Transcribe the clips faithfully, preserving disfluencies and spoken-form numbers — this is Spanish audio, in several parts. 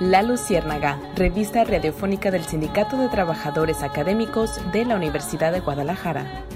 La Luciérnaga, revista radiofónica del Sindicato de Trabajadores Académicos de la Universidad de Guadalajara.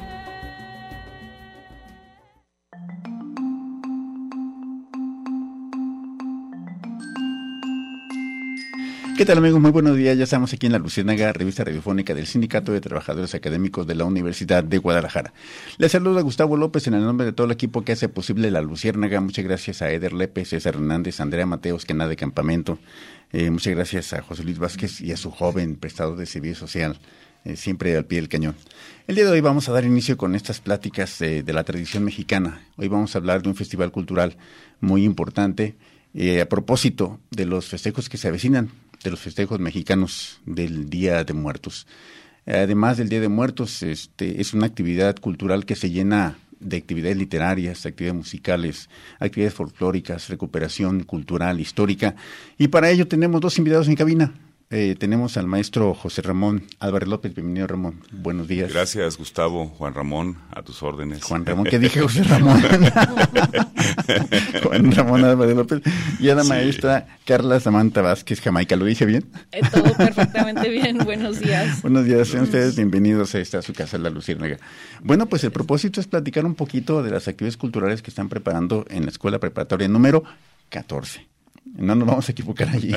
¿Qué tal, amigos? Muy buenos días. Ya estamos aquí en La Luciérnaga, revista radiofónica del Sindicato de Trabajadores Académicos de la Universidad de Guadalajara. Les saluda Gustavo López en el nombre de todo el equipo que hace posible La Luciérnaga. Muchas gracias a Eder Lepe, César Hernández, Andrea Mateos, que nada de campamento. Eh, muchas gracias a José Luis Vázquez y a su joven prestador de servicio social, eh, siempre al pie del cañón. El día de hoy vamos a dar inicio con estas pláticas eh, de la tradición mexicana. Hoy vamos a hablar de un festival cultural muy importante eh, a propósito de los festejos que se avecinan, de los festejos mexicanos del Día de Muertos. Además del Día de Muertos, este, es una actividad cultural que se llena de actividades literarias, actividades musicales, actividades folclóricas, recuperación cultural, histórica. Y para ello tenemos dos invitados en cabina. Eh, tenemos al maestro José Ramón Álvarez López. Bienvenido, Ramón. Buenos días. Gracias, Gustavo. Juan Ramón, a tus órdenes. Juan Ramón, ¿qué dije, José Ramón? Juan Ramón Álvarez López. Y a la sí. maestra Carla Samantha Vázquez Jamaica. ¿Lo dije bien? Eh, todo perfectamente bien. Buenos días. Buenos días. Sean ustedes bienvenidos a esta su casa, La Luciérnaga. Bueno, pues el propósito es platicar un poquito de las actividades culturales que están preparando en la Escuela Preparatoria número catorce. No nos vamos a equivocar allí.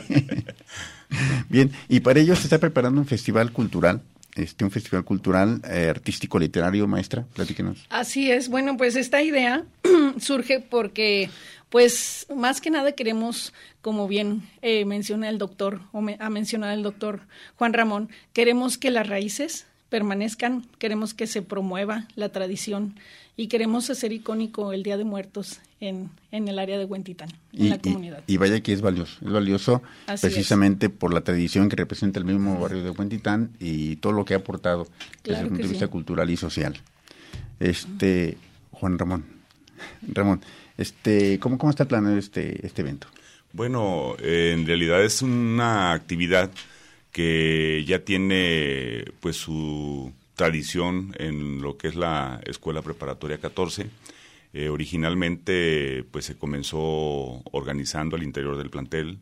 Bien, y para ello se está preparando un festival cultural, este un festival cultural eh, artístico literario, maestra, platíquenos. Así es, bueno, pues esta idea surge porque, pues, más que nada queremos, como bien eh, menciona el doctor, o me, ha mencionado el doctor Juan Ramón, queremos que las raíces permanezcan, queremos que se promueva la tradición y queremos hacer icónico el Día de Muertos en, en el área de Huentitán, en y, la comunidad. Y, y vaya que es valioso, es valioso Así precisamente es. por la tradición que representa el mismo barrio de Huentitán y todo lo que ha aportado Claro desde el punto de vista sí. cultural y social. Este, Juan Ramón, Ramón, este, ¿cómo, cómo está planeado este, este evento? Bueno, eh, en realidad es una actividad que ya tiene pues su tradición en lo que es la Escuela Preparatoria catorce. Eh, originalmente pues se comenzó organizando al interior del plantel,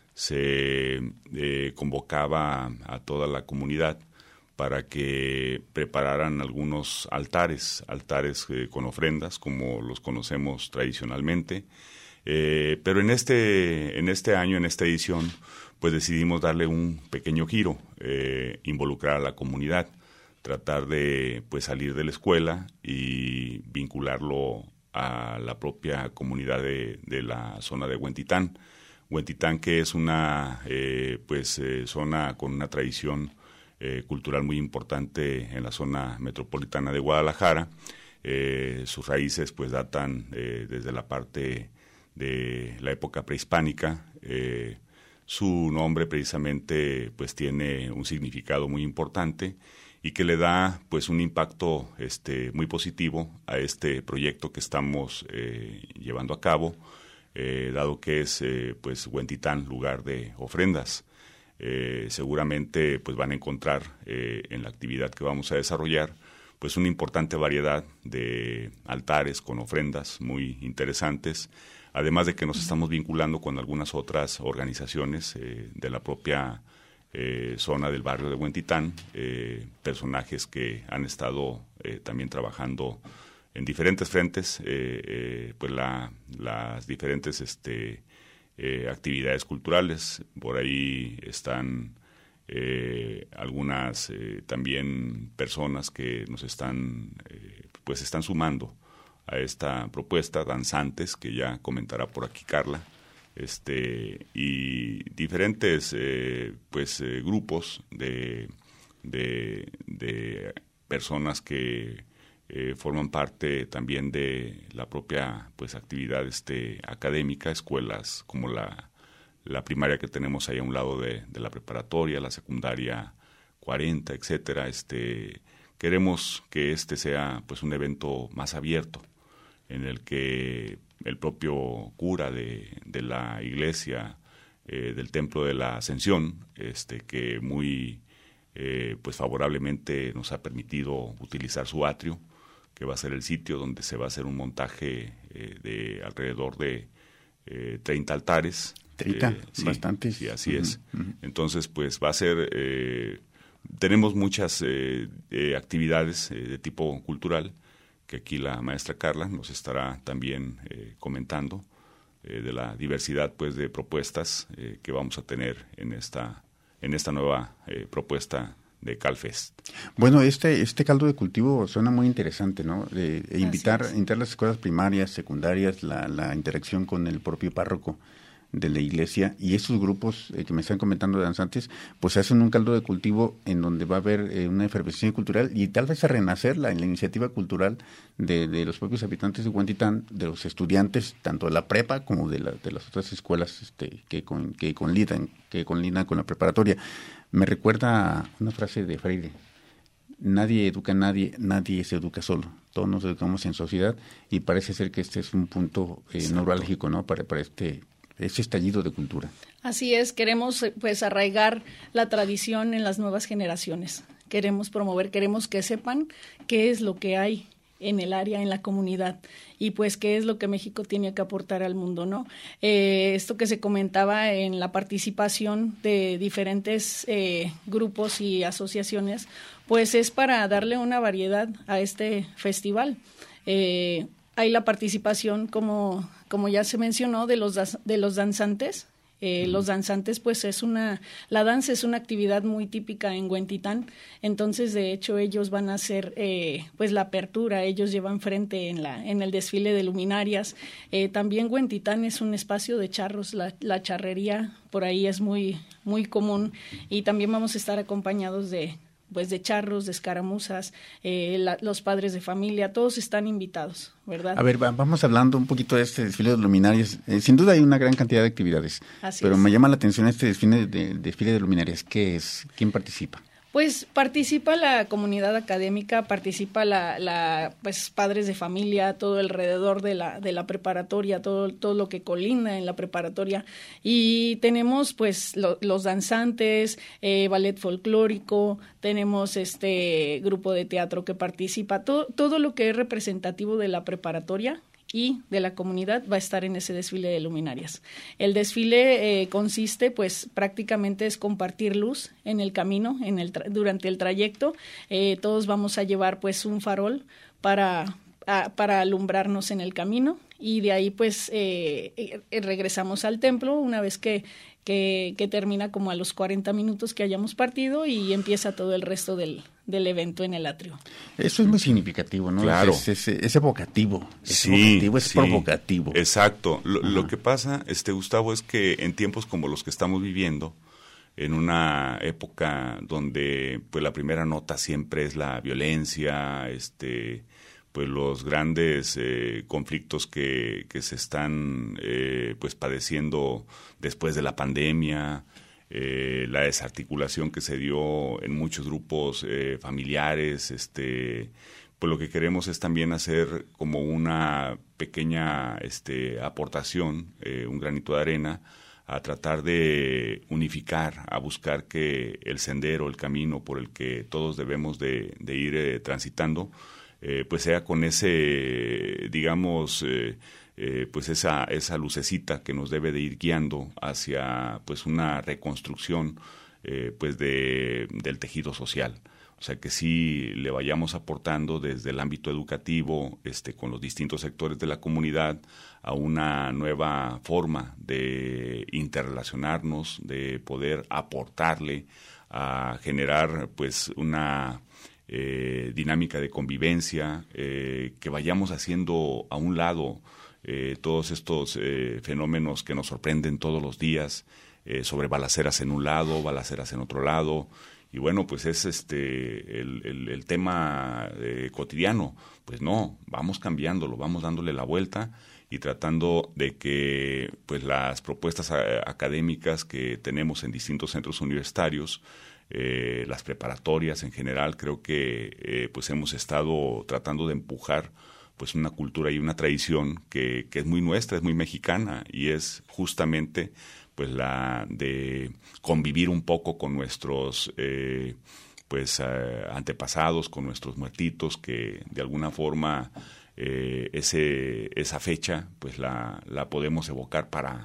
se eh, convocaba a toda la comunidad para que prepararan algunos altares, altares eh, con ofrendas como los conocemos tradicionalmente, eh, pero en este, en este año, en esta edición, pues decidimos darle un pequeño giro, eh, involucrar a la comunidad, tratar de pues salir de la escuela y vincularlo a la propia comunidad de, de la zona de Huentitán. Huentitán, que es una eh, pues eh, zona con una tradición eh, cultural muy importante en la zona metropolitana de Guadalajara. Eh, sus raíces pues datan eh, desde la parte de la época prehispánica. Eh, Su nombre precisamente pues tiene un significado muy importante y que le da pues un impacto este muy positivo a este proyecto que estamos eh, llevando a cabo, eh, dado que es eh, pues Huentitán lugar de ofrendas. Eh, seguramente pues van a encontrar eh, en la actividad que vamos a desarrollar pues una importante variedad de altares con ofrendas muy interesantes. Además de que nos estamos vinculando con algunas otras organizaciones eh, de la propia eh, zona del barrio de Huentitán, eh, personajes que han estado eh, también trabajando en diferentes frentes, eh, eh, pues la, las diferentes este, eh, actividades culturales. Por ahí están eh, algunas eh, también personas que nos están, eh, pues están sumando a esta propuesta, danzantes, que ya comentará por aquí Carla, este y diferentes eh, pues eh, grupos de, de, de personas que eh, forman parte también de la propia pues actividad este académica, escuelas como la, la primaria que tenemos ahí a un lado de, de la preparatoria, la secundaria cuarenta, etcétera. Este, queremos que este sea pues un evento más abierto, en el que el propio cura de, de la iglesia eh, del Templo de la Ascensión, este, que muy eh, pues favorablemente nos ha permitido utilizar su atrio, que va a ser el sitio donde se va a hacer un montaje eh, de alrededor de eh, treinta altares, ¿treinta? Eh, sí, bastantes. Sí, así uh-huh. es. Uh-huh. Entonces, pues va a ser... Eh, tenemos muchas eh, eh, actividades eh, de tipo cultural que aquí la maestra Carla nos estará también eh, comentando eh, de la diversidad pues de propuestas eh, que vamos a tener en esta en esta nueva eh, propuesta de CalFest. Bueno, este este caldo de cultivo suena muy interesante, ¿no? De, de invitar, invitar las escuelas primarias, secundarias, la, la interacción con el propio párroco de la iglesia y esos grupos eh, que me están comentando de danzantes, pues hacen un caldo de cultivo en donde va a haber eh, una efervescencia cultural y tal vez a renacer la, la iniciativa cultural de, de los propios habitantes de Huentitán, de los estudiantes, tanto de la prepa como de, la, de las otras escuelas este, que, con, que, conlidan, que conlidan con la preparatoria. Me recuerda una frase de Freire: nadie educa a nadie, nadie se educa solo. Todos nos educamos en sociedad y parece ser que este es un punto eh, neurálgico, ¿no? Para, para este ese estallido de cultura. Así es, queremos pues arraigar la tradición en las nuevas generaciones. Queremos promover, queremos que sepan qué es lo que hay en el área, en la comunidad, y pues qué es lo que México tiene que aportar al mundo, ¿no? Eh, esto que se comentaba en la participación de diferentes eh, grupos y asociaciones, pues es para darle una variedad a este festival. Eh, hay la participación, como, como ya se mencionó, de los, de los danzantes. Eh, los danzantes, pues es una, la danza es una actividad muy típica en Huentitán, entonces de hecho ellos van a hacer eh, pues la apertura, ellos llevan frente en la, en el desfile de luminarias. Eh, también Huentitán es un espacio de charros, la, la charrería por ahí es muy, muy común, y también vamos a estar acompañados de pues de charros, de escaramuzas, eh, la, los padres de familia, todos están invitados, ¿verdad? A ver, va, vamos hablando un poquito de este desfile de luminarias. Eh, sin duda hay una gran cantidad de actividades, Así pero es. me llama la atención este desfile de, desfile de luminarias. ¿Qué es? ¿Quién participa? Pues participa la comunidad académica, participa la, la pues padres de familia, todo alrededor de la de la preparatoria, todo todo lo que colinda en la preparatoria, y tenemos pues lo, los danzantes, eh, ballet folclórico, tenemos este grupo de teatro que participa, todo todo lo que es representativo de la preparatoria y de la comunidad va a estar en ese desfile de luminarias. El desfile eh, consiste, pues, prácticamente es compartir luz en el camino, en el tra- durante el trayecto. Eh, todos vamos a llevar, pues, un farol para, a, para alumbrarnos en el camino, y de ahí, pues, eh, eh, regresamos al templo una vez que, que, que termina como a los cuarenta minutos que hayamos partido, y empieza todo el resto del del evento en el atrio. Eso es muy significativo, ¿no? Claro. Es, es, es, es evocativo, es sí, evocativo, es sí, provocativo. Exacto. Lo, lo que pasa, este Gustavo, es que en tiempos como los que estamos viviendo, en una época donde pues la primera nota siempre es la violencia, este pues los grandes eh, conflictos que, que se están eh, pues padeciendo después de la pandemia, Eh, la desarticulación que se dio en muchos grupos eh, familiares, este, pues lo que queremos es también hacer como una pequeña este, aportación, eh, un granito de arena, a tratar de unificar, a buscar que el sendero, el camino por el que todos debemos de, de ir eh, transitando, eh, pues sea con ese, digamos, eh, Eh, pues esa esa lucecita que nos debe de ir guiando hacia pues una reconstrucción eh, pues de del tejido social. O sea, que sí le vayamos aportando desde el ámbito educativo, este con los distintos sectores de la comunidad, a una nueva forma de interrelacionarnos, de poder aportarle, a generar pues una eh, dinámica de convivencia, eh, que vayamos haciendo a un lado Eh, todos estos eh, fenómenos que nos sorprenden todos los días, eh, sobre balaceras en un lado, balaceras en otro lado, y bueno, pues es este el, el, el tema eh, cotidiano. Pues no, vamos cambiándolo, vamos dándole la vuelta y tratando de que pues las propuestas a, académicas que tenemos en distintos centros universitarios, eh, las preparatorias en general, creo que eh, pues hemos estado tratando de empujar pues una cultura y una tradición que, que es muy nuestra, es muy mexicana, y es justamente pues la de convivir un poco con nuestros eh, pues eh, antepasados, con nuestros muertitos, que de alguna forma eh, ese esa fecha pues la, la podemos evocar para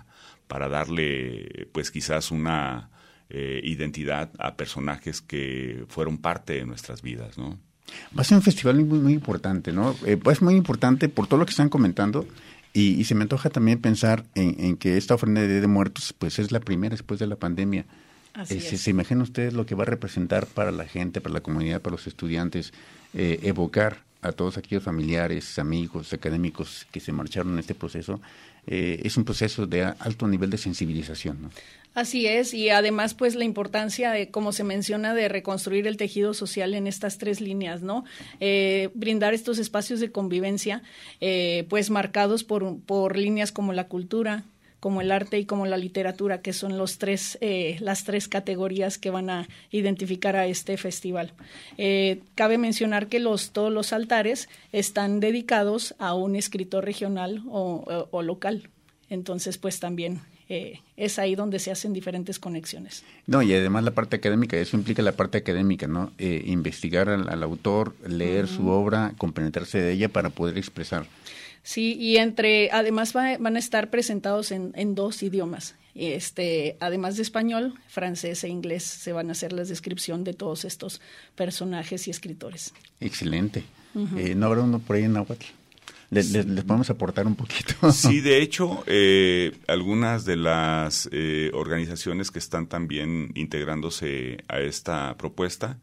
para darle pues quizás una eh, identidad a personajes que fueron parte de nuestras vidas, ¿no? Va a ser un festival muy, muy importante, ¿no? Eh, pues muy importante por todo lo que están comentando y, y se me antoja también pensar en, en que esta ofrenda de Día de Muertos pues es la primera después de la pandemia. Así eh, es. ¿Se, se imaginan ustedes lo que va a representar para la gente, para la comunidad, para los estudiantes, eh, evocar a todos aquellos familiares, amigos, académicos que se marcharon en este proceso? Eh, es un proceso de alto nivel de sensibilización, ¿no? Así es, y además pues la importancia de, como se menciona, de reconstruir el tejido social en estas tres líneas, ¿no? Eh, brindar estos espacios de convivencia, eh, pues marcados por, por líneas como la cultura, como el arte y como la literatura, que son los tres, eh, las tres categorías que van a identificar a este festival. Eh, cabe mencionar que los, todos los altares están dedicados a un escritor regional o, o, o local, entonces pues también eh, es ahí donde se hacen diferentes conexiones. No, y además la parte académica, eso implica la parte académica, ¿no? Eh, investigar al, al autor, leer uh-huh. su obra, compenetrarse de ella para poder expresar. Sí, y entre, además va, van a estar presentados en, en dos idiomas. Este, además de español, francés e inglés, se van a hacer la descripción de todos estos personajes y escritores. Excelente. Uh-huh. Eh, ¿No habrá uno por ahí en náhuatl? Les, les, les podemos aportar un poquito. Sí, de hecho, eh, algunas de las eh, organizaciones que están también integrándose a esta propuesta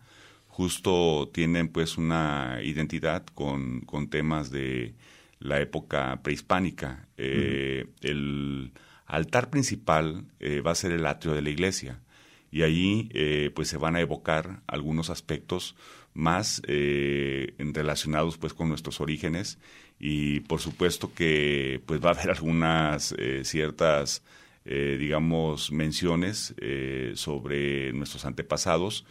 justo tienen pues una identidad con, con temas de la época prehispánica. Eh, uh-huh. El altar principal eh, va a ser el atrio de la iglesia y allí eh, pues se van a evocar algunos aspectos más eh, relacionados pues con nuestros orígenes y por supuesto que pues va a haber algunas eh, ciertas eh, digamos menciones eh, sobre nuestros antepasados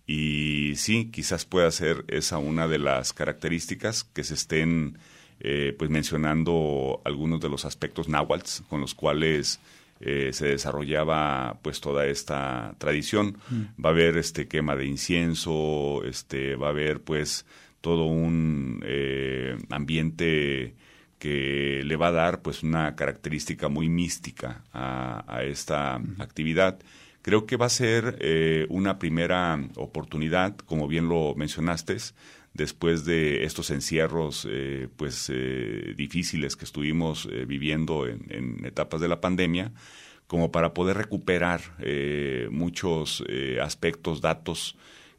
y sí, quizás pueda ser esa una de las características que se estén eh, pues mencionando algunos de los aspectos náhuatl con los cuales Eh, se desarrollaba pues toda esta tradición. Mm. Va a haber este quema de incienso, este va a haber pues todo un eh, ambiente que le va a dar pues una característica muy mística a, a esta mm. actividad. Creo que va a ser eh, una primera oportunidad, como bien lo mencionaste, después de estos encierros eh, pues eh, difíciles que estuvimos eh, viviendo en, en etapas de la pandemia, como para poder recuperar eh, muchos eh, aspectos, datos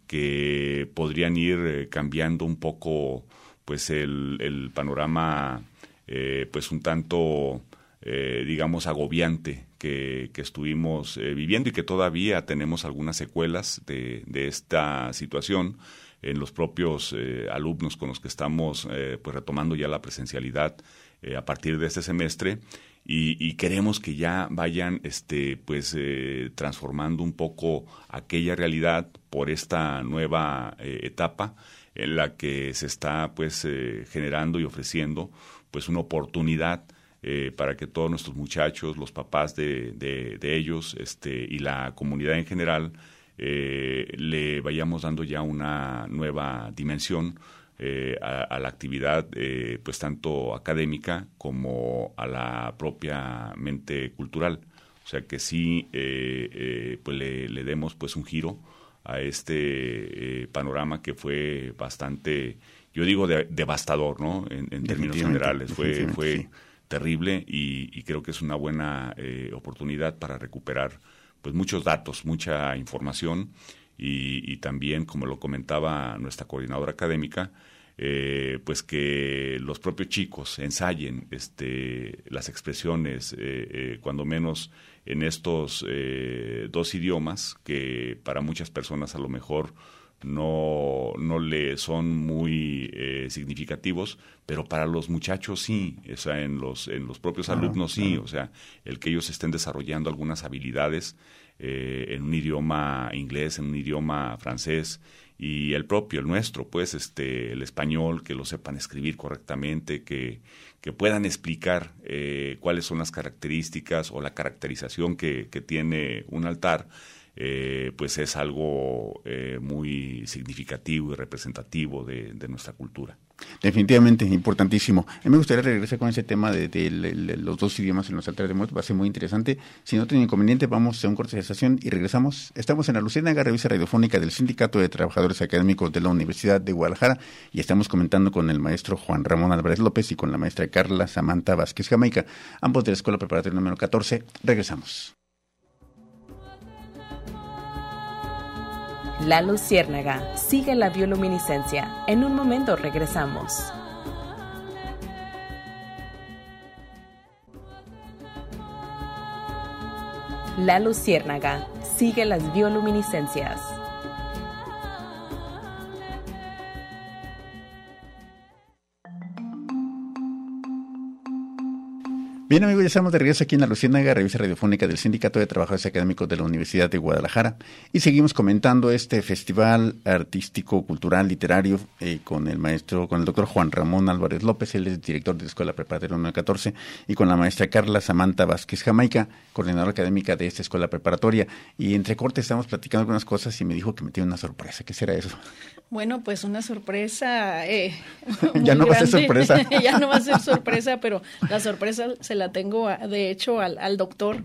que podrían ir eh, cambiando un poco pues el, el panorama eh, pues un tanto eh, digamos agobiante que, que estuvimos eh, viviendo y que todavía tenemos algunas secuelas de, de esta situación en los propios eh, alumnos con los que estamos eh, pues retomando ya la presencialidad eh, a partir de este semestre y, y queremos que ya vayan este pues eh, transformando un poco aquella realidad por esta nueva eh, etapa en la que se está pues eh, generando y ofreciendo pues una oportunidad eh, para que todos nuestros muchachos, los papás de, de, de ellos este y la comunidad en general Eh, le vayamos dando ya una nueva dimensión eh, a, a la actividad eh, pues tanto académica como a la propia mente cultural, o sea que sí eh, eh, pues le, le demos pues un giro a este eh, panorama que fue bastante, yo digo de, devastador, ¿no? En, en términos generales fue fue sí. terrible y, y creo que es una buena eh, oportunidad para recuperar pues muchos datos, mucha información y, y también, como lo comentaba nuestra coordinadora académica, eh, pues que los propios chicos ensayen este, las expresiones, eh, eh, cuando menos en estos eh, dos idiomas que para muchas personas a lo mejor no, no le son muy eh, significativos, pero para los muchachos sí, o sea, en los, en los propios claro, alumnos sí, claro. O sea, el que ellos estén desarrollando algunas habilidades eh, en un idioma inglés, en un idioma francés, y el propio, el nuestro, pues, este, el español, que lo sepan escribir correctamente, que, que puedan explicar eh, cuáles son las características o la caracterización que, que tiene un altar. eh, pues es algo eh, muy significativo y representativo de, de nuestra cultura. Definitivamente, importantísimo. A mí me gustaría regresar con ese tema de, de, de, de los dos idiomas en los altares de muertos, va a ser muy interesante. Si no tiene inconveniente, vamos a un corte de estación y regresamos. Estamos en la Luciérnaga, revista radiofónica del Sindicato de Trabajadores Académicos de la Universidad de Guadalajara, y estamos comentando con el maestro Juan Ramón Álvarez López y con la maestra Carla Samantha Vázquez Jamaica, ambos de la Escuela Preparatoria número catorce. Regresamos. La Luciérnaga, sigue la bioluminiscencia. En un momento regresamos. La Luciérnaga, sigue las bioluminiscencias. Bien, amigos, ya estamos de regreso aquí en la Luciérnaga, revista radiofónica del Sindicato de Trabajadores Académicos de la Universidad de Guadalajara, y seguimos comentando este festival artístico, cultural, literario eh, con el maestro, con el doctor Juan Ramón Álvarez López, él es director de la Escuela Preparatoria número catorce, y con la maestra Carla Samantha Vázquez Jamaica, coordinadora académica de esta escuela preparatoria. Y entre cortes estamos platicando algunas cosas y me dijo que me tiene una sorpresa. ¿Qué será eso? Bueno, pues una sorpresa. Eh, ya no grande. va a ser sorpresa. Ya no va a ser sorpresa, pero la sorpresa se la tengo, a, de hecho, al, al doctor.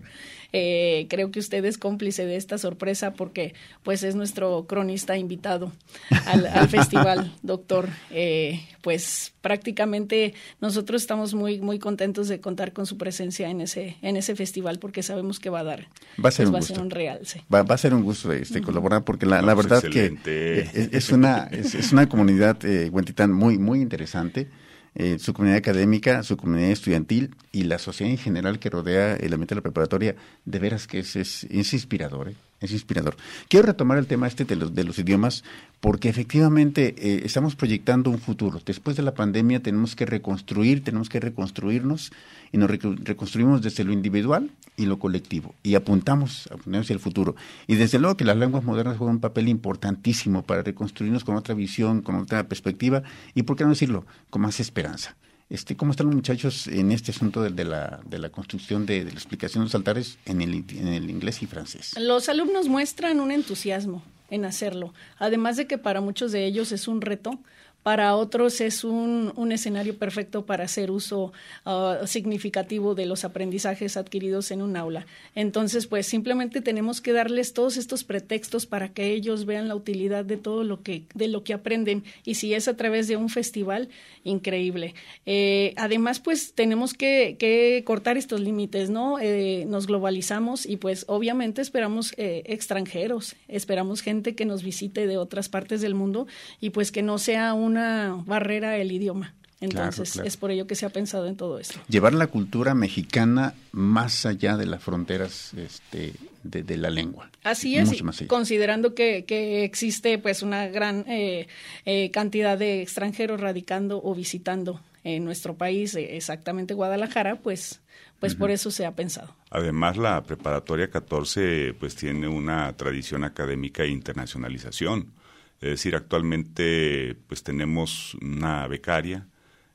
Eh, creo que usted es cómplice de esta sorpresa porque pues es nuestro cronista invitado al, al festival, doctor. Eh, pues prácticamente nosotros estamos muy muy contentos de contar con su presencia en ese en ese festival porque sabemos que va a dar. Va a ser pues, un va gusto. A ser un realce. Va, va a ser un gusto este, uh-huh. colaborar porque la, la pues verdad excelente. que es, es una es, es una comunidad eh, Huentitán muy muy interesante. Eh, su comunidad académica, su comunidad estudiantil y la sociedad en general que rodea el ambiente de la preparatoria, de veras que es, es, es inspirador, ¿eh? Es inspirador. Quiero retomar el tema este de los, de los idiomas porque efectivamente eh, estamos proyectando un futuro. Después de la pandemia tenemos que reconstruir, tenemos que reconstruirnos y nos rec- reconstruimos desde lo individual y lo colectivo y apuntamos, apuntamos hacia el futuro. Y desde luego que las lenguas modernas juegan un papel importantísimo para reconstruirnos con otra visión, con otra perspectiva y, ¿por qué no decirlo?, con más esperanza. Este, ¿Cómo están los muchachos en este asunto de, de, la, de la construcción de, de la explicación de los altares en el, en el inglés y francés? Los alumnos muestran un entusiasmo en hacerlo, además de que para muchos de ellos es un reto. Para otros es un, un escenario perfecto para hacer uso uh, significativo de los aprendizajes adquiridos en un aula. Entonces, pues simplemente tenemos que darles todos estos pretextos para que ellos vean la utilidad de todo lo que, de lo que aprenden. Y si es a través de un festival, increíble. Eh, además, pues tenemos que, que cortar estos límites, ¿no? Eh, nos globalizamos y pues obviamente esperamos eh, extranjeros, esperamos gente que nos visite de otras partes del mundo y pues que no sea un una barrera el idioma. Entonces, claro, claro. Es por ello que se ha pensado en todo esto. Llevar la cultura mexicana más allá de las fronteras este, de, de la lengua. Así es, considerando que, que existe pues una gran eh, eh, cantidad de extranjeros radicando o visitando en nuestro país, eh, exactamente Guadalajara, pues, pues uh-huh. por eso se ha pensado. Además, la Preparatoria catorce pues tiene una tradición académica e internacionalización. Es decir, actualmente pues tenemos una becaria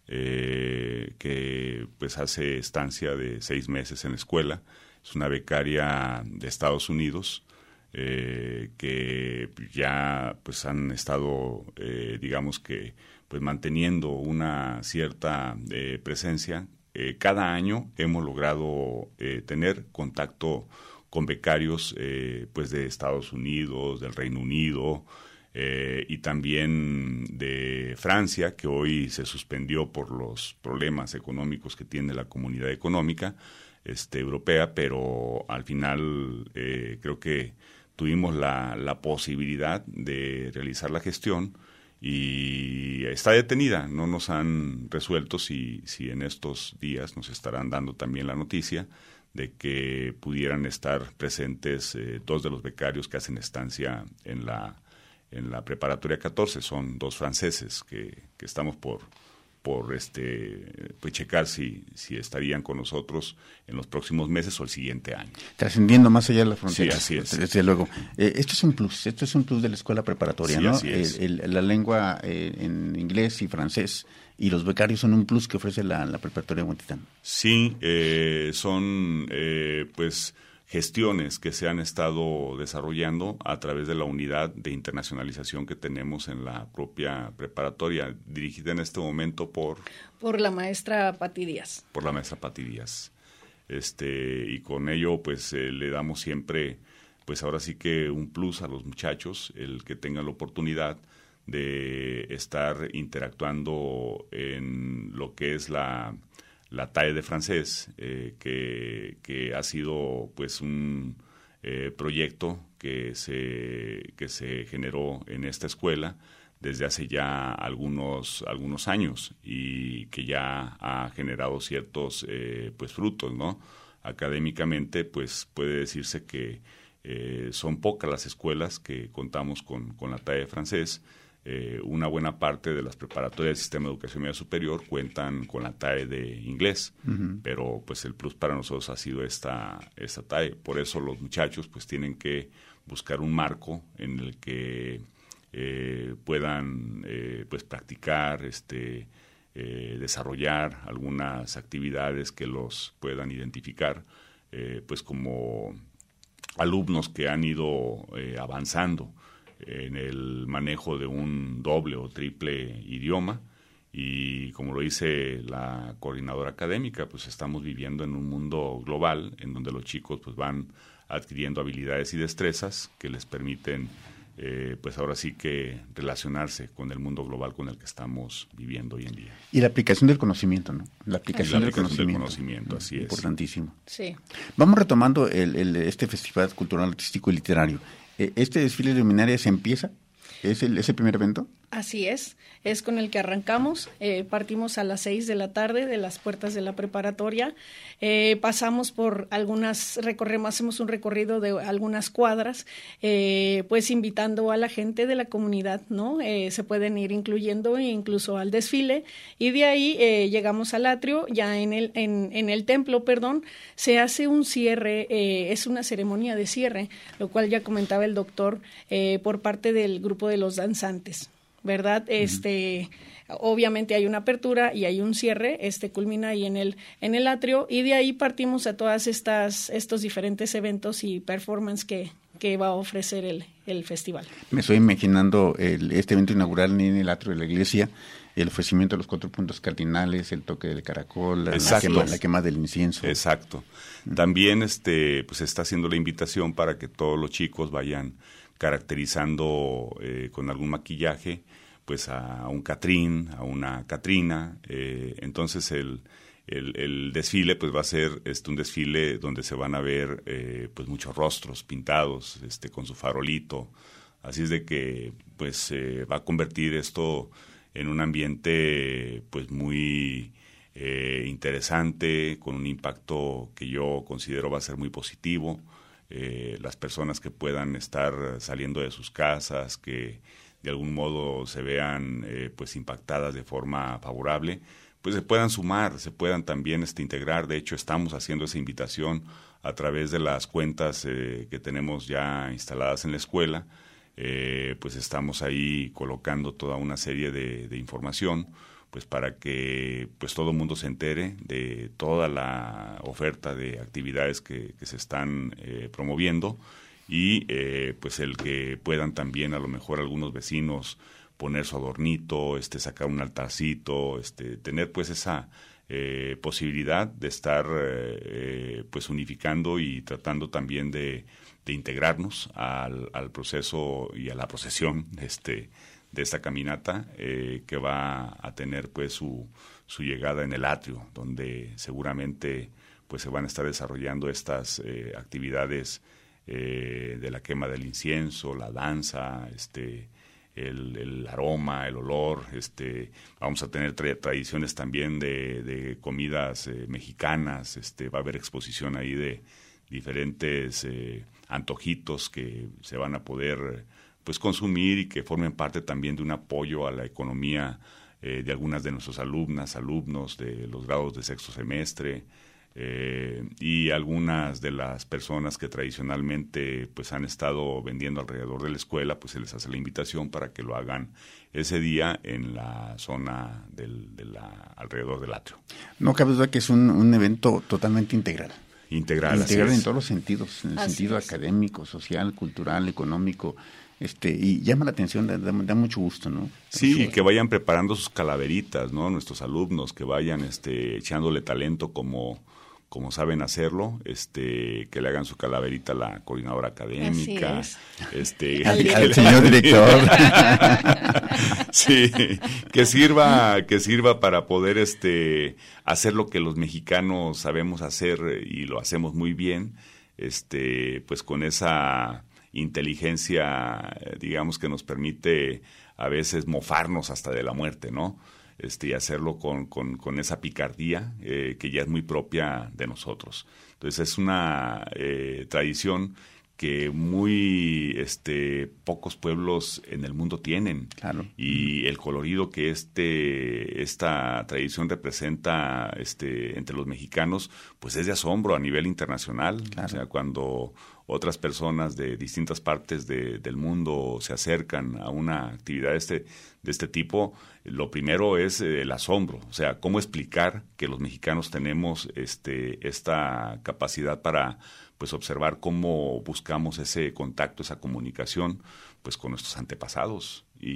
eh, que pues hace estancia de seis meses en la escuela. Es una becaria de Estados Unidos eh, que ya pues han estado, eh, digamos que pues manteniendo una cierta eh, presencia. Eh, cada año hemos logrado eh, tener contacto con becarios eh, pues de Estados Unidos, del Reino Unido. Eh, y también de Francia, que hoy se suspendió por los problemas económicos que tiene la comunidad económica este, europea, pero al final eh, creo que tuvimos la, la posibilidad de realizar la gestión y está detenida. No nos han resuelto si, si en estos días nos estarán dando también la noticia de que pudieran estar presentes eh, dos de los becarios que hacen estancia en la en la Preparatoria catorce. Son dos franceses que, que estamos por, por este, pues checar si, si estarían con nosotros en los próximos meses o el siguiente año. Trascendiendo más allá de la frontera. Sí, así es. Desde luego. Eh, esto es un plus, esto es un plus de la escuela preparatoria, sí, ¿no? Así es. El, el, la lengua eh, en inglés y francés y los becarios son un plus que ofrece la, la Preparatoria de Huentitán. Sí, eh, son, eh, pues, gestiones que se han estado desarrollando a través de la unidad de internacionalización que tenemos en la propia preparatoria, dirigida en este momento por... Por la maestra Pati Díaz. Por la maestra Pati Díaz. Este, y con ello, pues, eh, le damos siempre, pues, ahora sí que un plus a los muchachos, el que tengan la oportunidad de estar interactuando en lo que es la... la T A E de francés, eh, que, que ha sido pues un eh, proyecto que se, que se generó en esta escuela desde hace ya algunos, algunos años y que ya ha generado ciertos eh, pues frutos, ¿no? Académicamente, pues puede decirse que eh, son pocas las escuelas que contamos con, con la T A E de francés. Eh, una buena parte de las preparatorias del sistema de educación media superior cuentan con la T A E de inglés, uh-huh. pero pues el plus para nosotros ha sido esta, esta T A E. Por eso los muchachos pues tienen que buscar un marco en el que eh, puedan eh, pues practicar, este, eh, desarrollar algunas actividades que los puedan identificar eh, pues como alumnos que han ido eh, avanzando en el manejo de un doble o triple idioma y como lo dice la coordinadora académica, pues estamos viviendo en un mundo global en donde los chicos pues van adquiriendo habilidades y destrezas que les permiten eh, pues ahora sí que relacionarse con el mundo global con el que estamos viviendo hoy en día. Y la aplicación del conocimiento, ¿no? La aplicación, la del, aplicación conocimiento. del conocimiento, así es. Importantísimo. Sí. Vamos retomando el, el, este Festival Cultural, Artístico y Literario. ¿Este desfile de luminarias empieza? ¿Es el, ¿Es el primer evento? Así es, es con el que arrancamos, eh, partimos a las seis de la tarde de las puertas de la preparatoria, eh, pasamos por algunas, recorremos, hacemos un recorrido de algunas cuadras, eh, pues invitando a la gente de la comunidad, ¿no? Eh, se pueden ir incluyendo incluso al desfile y de ahí eh, llegamos al atrio, ya en el, en, en el templo, perdón, se hace un cierre, eh, es una ceremonia de cierre, lo cual ya comentaba el doctor, eh, por parte del grupo de los danzantes. ¿Verdad? Este, uh-huh. Obviamente hay una apertura y hay un cierre, este culmina ahí en el en el atrio y de ahí partimos a todas estas estos diferentes eventos y performance que, que va a ofrecer el, el festival. Me estoy imaginando el, este evento inaugural en el atrio de la iglesia, el ofrecimiento de los cuatro puntos cardinales, el toque del caracol, la, la, quema, la quema del incienso. Exacto. Uh-huh. También este pues está haciendo la invitación para que todos los chicos vayan caracterizando eh, con algún maquillaje pues a un Catrín, a una Catrina, eh, entonces el, el, el desfile pues va a ser este, un desfile donde se van a ver eh, pues muchos rostros pintados este, con su farolito, así es de que pues eh, va a convertir esto en un ambiente pues muy eh, interesante, con un impacto que yo considero va a ser muy positivo. Eh, las personas que puedan estar saliendo de sus casas, que de algún modo se vean eh, pues impactadas de forma favorable, pues se puedan sumar, se puedan también este, integrar. De hecho, estamos haciendo esa invitación a través de las cuentas eh, que tenemos ya instaladas en la escuela. Eh, pues estamos ahí colocando toda una serie de, de información pues para que pues todo el mundo se entere de toda la oferta de actividades que, que se están eh, promoviendo y eh, pues el que puedan también a lo mejor algunos vecinos poner su adornito, este sacar un altarcito, este tener pues esa eh, posibilidad de estar eh, pues unificando y tratando también de, de integrarnos al, al proceso y a la procesión este de esta caminata eh, que va a tener pues su, su llegada en el atrio, donde seguramente pues se van a estar desarrollando estas eh, actividades eh, de la quema del incienso, la danza, este el, el aroma, el olor, este vamos a tener tra- tradiciones también de, de comidas eh, mexicanas, este va a haber exposición ahí de diferentes eh, antojitos que se van a poder pues consumir y que formen parte también de un apoyo a la economía eh, de algunas de nuestras alumnas, alumnos de los grados de sexto semestre eh, y algunas de las personas que tradicionalmente pues han estado vendiendo alrededor de la escuela, pues se les hace la invitación para que lo hagan ese día en la zona del, de la, alrededor del atrio. No cabe duda que es un, un evento totalmente integral. Integral. Integral en todos los sentidos, en el Así sentido es. académico, social, cultural, económico, este y llama la atención, da, da, da mucho gusto, ¿no? Sí, Mucho- que vayan preparando sus calaveritas, ¿no? Nuestros alumnos, que vayan este, echándole talento como, como saben hacerlo, este, que le hagan su calaverita a la coordinadora académica. Así Este, Al que al le- señor director. Sí, que sirva, que sirva para poder este hacer lo que los mexicanos sabemos hacer y lo hacemos muy bien, este, pues con esa inteligencia, eh, digamos, que nos permite a veces mofarnos hasta de la muerte, ¿no? Este, y hacerlo con, con, con esa picardía eh, que ya es muy propia de nosotros. Entonces es una eh, tradición que muy este, pocos pueblos en el mundo tienen. Claro. Y el colorido que este esta tradición representa este, entre los mexicanos, pues es de asombro a nivel internacional. Claro. O sea, cuando otras personas de distintas partes de, del mundo se acercan a una actividad de este, de este tipo, lo primero es el asombro. O sea, cómo explicar que los mexicanos tenemos este, esta capacidad para pues observar cómo buscamos ese contacto, esa comunicación, pues con nuestros antepasados. Y,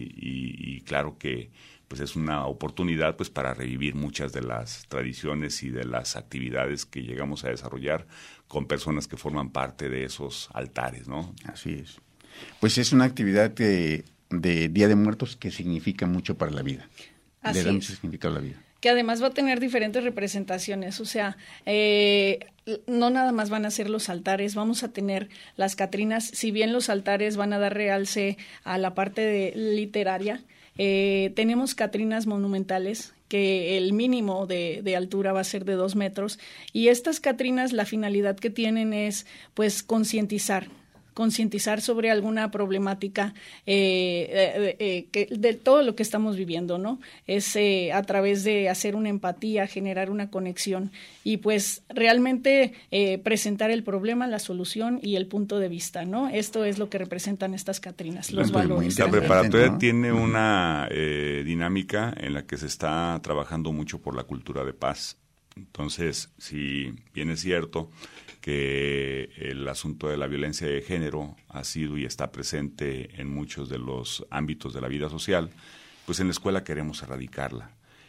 y, y claro que pues es una oportunidad pues para revivir muchas de las tradiciones y de las actividades que llegamos a desarrollar con personas que forman parte de esos altares, ¿no? Así es. Pues es una actividad de, de Día de Muertos que significa mucho para la vida. Así Le da es. mucho significado a la vida. Que además va a tener diferentes representaciones, o sea, eh, no nada más van a ser los altares, vamos a tener las Catrinas, si bien los altares van a dar realce a la parte de literaria, eh, tenemos Catrinas monumentales, que el mínimo de, de altura va a ser de dos metros, y estas Catrinas la finalidad que tienen es, pues, concientizar, concientizar sobre alguna problemática eh, eh, eh, que, de todo lo que estamos viviendo, ¿no? Es eh, a través de hacer una empatía, generar una conexión y pues realmente eh, presentar el problema, la solución y el punto de vista, ¿no? Esto es lo que representan estas Catrinas, los Pues, muy valores. La interesante, preparatoria ¿no? tiene Ujú. una eh, dinámica en la que se está trabajando mucho por la cultura de paz. Entonces, si bien es cierto que el asunto de la violencia de género ha sido y está presente en muchos de los ámbitos de la vida social, pues en la escuela queremos erradicarla.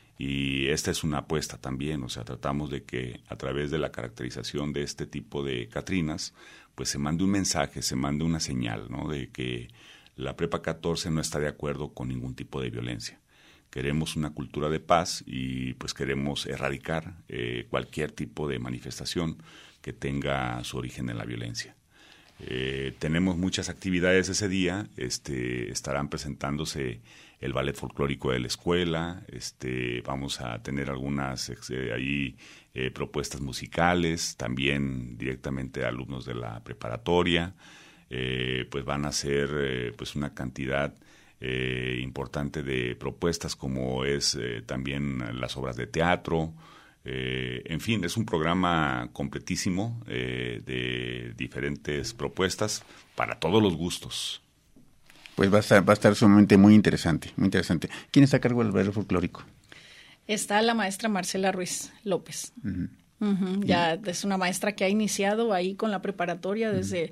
Y esta es una apuesta también, o sea, tratamos de que a través de la caracterización de este tipo de Catrinas, pues se mande un mensaje, se mande una señal, ¿no? De que la Prepa catorce no está de acuerdo con ningún tipo de violencia. Queremos una cultura de paz y pues queremos erradicar eh, cualquier tipo de manifestación que tenga su origen en la violencia. Eh, tenemos muchas actividades ese día, este, estarán presentándose el ballet folclórico de la escuela, este, vamos a tener algunas eh, ahí eh, propuestas musicales, también directamente de alumnos de la preparatoria, eh, pues van a ser eh, pues una cantidad eh, importante de propuestas como es eh, también las obras de teatro. Eh, en fin, es un programa completísimo eh, de diferentes propuestas para todos los gustos. Pues va a estar, va a estar sumamente muy interesante, muy interesante. ¿Quién está a cargo del ballet folclórico? Está la maestra Marcela Ruiz López. Uh-huh. Uh-huh. Ya es una maestra que ha iniciado ahí con la preparatoria desde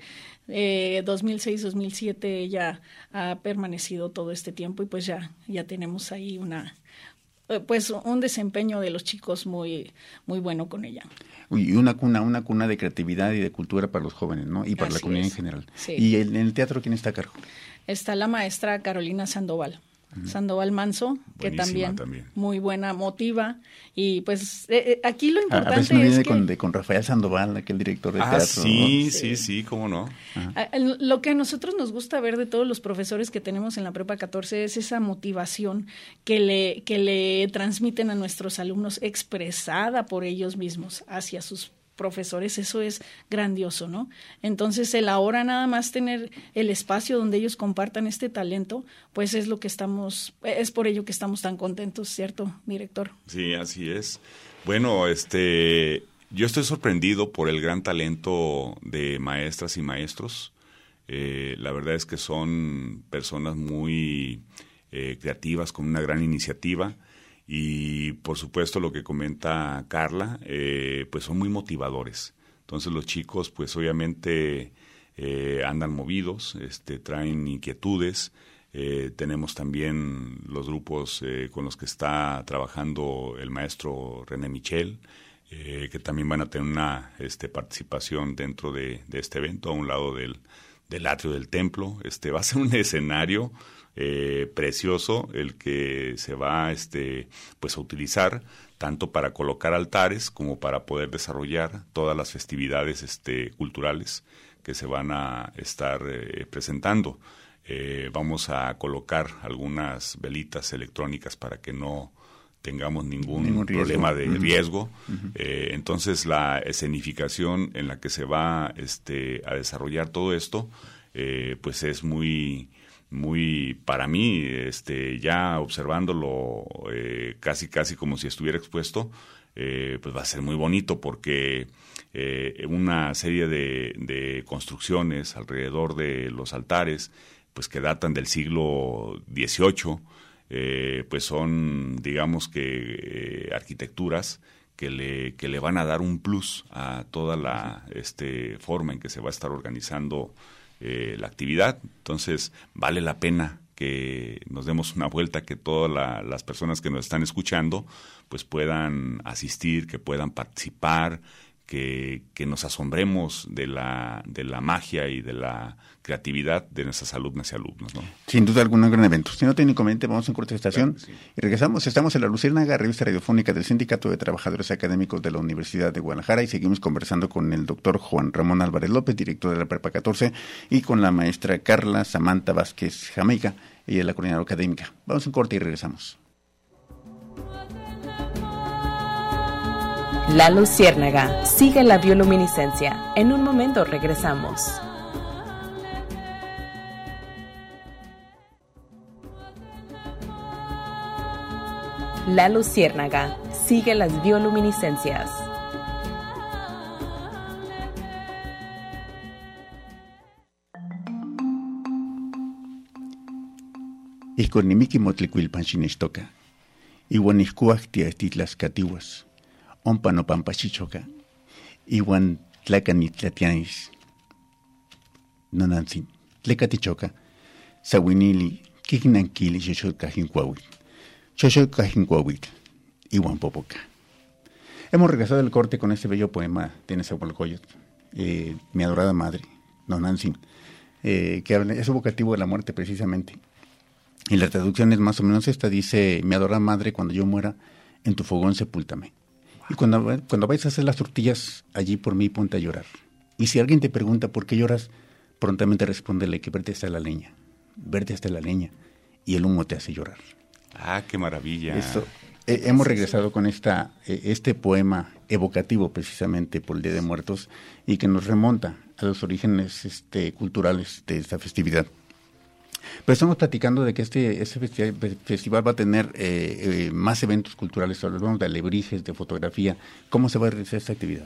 eh, dos mil seis, dos mil siete. Ella ha permanecido todo este tiempo y pues ya, ya tenemos ahí una... pues un desempeño de los chicos muy muy bueno con ella. Y una cuna, una cuna de creatividad y de cultura para los jóvenes, ¿no? Y para Así la comunidad es. en general. Sí. ¿Y el, en el teatro quién está a cargo? Está la maestra Carolina Sandoval. Uh-huh. Sandoval Manso, que también, también muy buena, motiva. Y pues eh, aquí lo importante a, a veces me es viene que... con, de, con Rafael Sandoval, aquel director de ah, teatro. sí, ¿no? sí, sí, cómo no. Ajá. Lo que a nosotros nos gusta ver de todos los profesores que tenemos en la Prepa catorce es esa motivación que le, que le transmiten a nuestros alumnos expresada por ellos mismos hacia sus profesores. Eso es grandioso, ¿no? Entonces, el ahora nada más tener el espacio donde ellos compartan este talento, pues es lo que estamos, es por ello que estamos tan contentos, ¿cierto, director? Sí, así es. Bueno, este, yo estoy sorprendido por el gran talento de maestras y maestros. Eh, la verdad es que son personas muy eh, creativas, con una gran iniciativa. Y por supuesto lo que comenta Carla, eh, pues son muy motivadores. Entonces los chicos pues obviamente eh, andan movidos, este, traen inquietudes. Eh, tenemos también los grupos eh, con los que está trabajando el maestro René Michel, eh, que también van a tener una este, participación dentro de, de este evento, a un lado del, del atrio del templo. Este, va a ser un escenario eh, precioso el que se va este, pues, a utilizar tanto para colocar altares como para poder desarrollar todas las festividades este, culturales que se van a estar eh, presentando. Eh, vamos a colocar algunas velitas electrónicas para que no tengamos ningún, ningún problema de uh-huh. riesgo. Uh-huh. Eh, entonces, la escenificación en la que se va este, a desarrollar todo esto, eh, pues es muy, muy, para mí, este, ya observándolo eh, casi, casi como si estuviera expuesto, eh, pues va a ser muy bonito porque eh, una serie de, de construcciones alrededor de los altares, pues que datan del siglo dieciocho, eh, pues son, digamos que, eh, arquitecturas que le, que le van a dar un plus a toda la este, forma en que se va a estar organizando eh, la actividad. Entonces, vale la pena que nos demos una vuelta, que todas la, las personas que nos están escuchando, pues puedan asistir, que puedan participar, Que, que nos asombremos de la, de la magia y de la creatividad de nuestras alumnas y alumnos, ¿no? Sin duda alguna, un gran evento. Si no tiene inconveniente, vamos a un corte de estación, claro, sí. Y regresamos. Estamos en La Luciérnaga, revista radiofónica del Sindicato de Trabajadores Académicos de la Universidad de Guadalajara, y seguimos conversando con el doctor Juan Ramón Álvarez López, director de la Prepa catorce, y con la maestra Carla Samantha Vázquez Jamaica, ella es la coordinadora académica. Vamos a un corte y regresamos. La Luciérnaga, sigue la bioluminiscencia. En un momento regresamos. La Luciérnaga, sigue las bioluminiscencias. Ixconimiki motlicuilpan xinextoca, iuan ixcuahtia estitlas catiuas. Ompa no pampa chichoca, iwan tlacanitlatíanis. Nonantzin, tlecatichoca, sawinili, kiknankili xoxolcajincuauitl, xoxolcajincuauitl, iwan popoca. Hemos regresado del corte con este bello poema de Nezahualcóyotl, eh, Mi adorada madre, Nonantzin, eh, que habla, es evocativo de la muerte precisamente. Y la traducción es más o menos esta, dice: Mi adorada madre, cuando yo muera, en tu fogón sepúltame. Y cuando, cuando vayas a hacer las tortillas, allí por mí ponte a llorar. Y si alguien te pregunta por qué lloras, prontamente respóndele que verte hasta la leña. Verte hasta la leña y el humo te hace llorar. Ah, qué maravilla. Esto, eh, hemos regresado con esta eh, este poema evocativo precisamente por el Día de Muertos y que nos remonta a los orígenes este, culturales de esta festividad. Pero estamos platicando de que este, este festival, festival va a tener eh, eh, más eventos culturales, hablamos de alebrijes, de fotografía. ¿Cómo se va a realizar esta actividad?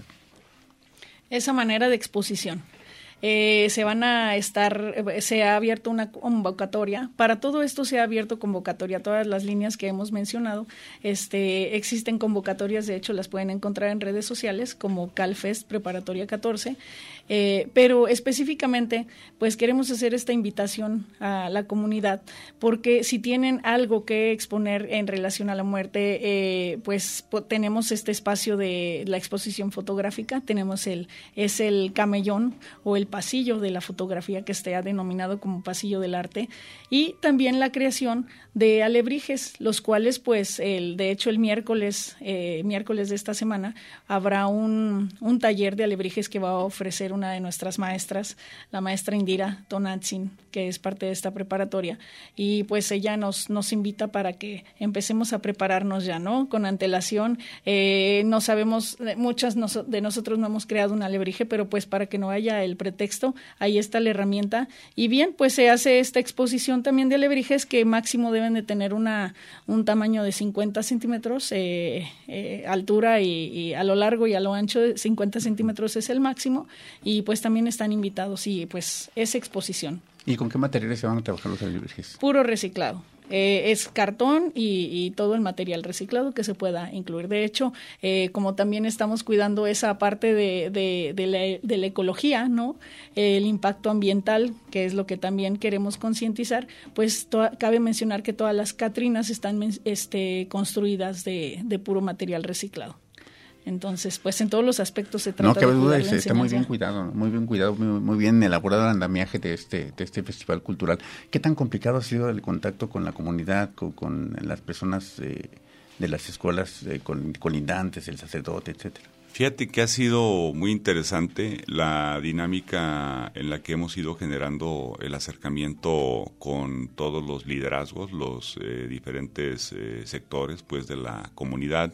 Esa manera de exposición. Eh, se van a estar, se ha abierto una convocatoria. Para todo esto se ha abierto convocatoria, todas las líneas que hemos mencionado. Este, existen convocatorias, de hecho las pueden encontrar en redes sociales como CalFest Preparatoria catorce, eh, pero específicamente pues queremos hacer esta invitación a la comunidad, porque si tienen algo que exponer en relación a la muerte, eh, pues po- tenemos este espacio de la exposición fotográfica, tenemos el, es el camellón o el pasillo de la fotografía, que se ha denominado como pasillo del arte, y también la creación de alebrijes, los cuales pues el, de hecho el miércoles eh, miércoles de esta semana habrá un, un taller de alebrijes que va a ofrecer una de nuestras maestras, la maestra Indira Tonatzin, que es parte de esta preparatoria, y pues ella nos, nos invita para que empecemos a prepararnos ya, ¿no? Con antelación. Eh, no sabemos, muchas nos, de nosotros no hemos creado un alebrije, pero pues para que no haya el pretexto, ahí está la herramienta. Y bien, pues se hace esta exposición también de alebrijes que máximo deben de tener una un tamaño de cincuenta centímetros, eh, eh, altura y, y a lo largo y a lo ancho de cincuenta centímetros es el máximo, y pues también están invitados y pues es exposición. ¿Y con qué materiales se van a trabajar los albergues? Puro reciclado. Eh, es cartón y, y todo el material reciclado que se pueda incluir. De hecho, eh, como también estamos cuidando esa parte de, de, de, la, de la ecología, ¿no? El impacto ambiental, que es lo que también queremos concientizar, pues to- cabe mencionar que todas las catrinas están este, construidas de, de puro material reciclado. Entonces, pues en todos los aspectos se trata no, cabe de duda, cuidar es, la está muy bien enseñanza. cuidado, muy bien cuidado, muy, muy bien elaborado el andamiaje de este, de este festival cultural. ¿Qué tan complicado ha sido el contacto con la comunidad, con, con las personas eh, de las escuelas eh, con, colindantes, el sacerdote, etcétera? Fíjate que ha sido muy interesante la dinámica en la que hemos ido generando el acercamiento con todos los liderazgos, los eh, diferentes eh, sectores pues de la comunidad.